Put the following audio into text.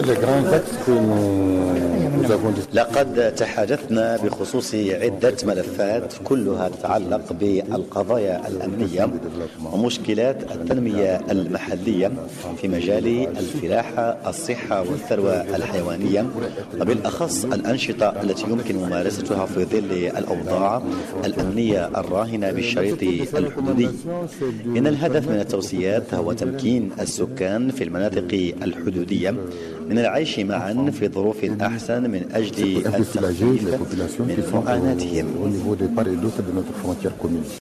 لقد تحدثنا بخصوص عدة ملفات كلها تتعلق بالقضايا الأمنية ومشكلات التنمية المحلية في مجال الفلاحة، الصحة والثروة الحيوانية، وبالأخص الأنشطة التي يمكن ممارستها في ظل الأوضاع الأمنية الراهنة بالشريط الحدودي. إن الهدف من التوصيات هو تمكين السكان في المناطق الحدودية من العيش معا في ظروف أحسن من أجل التخفيف من معاناتهم.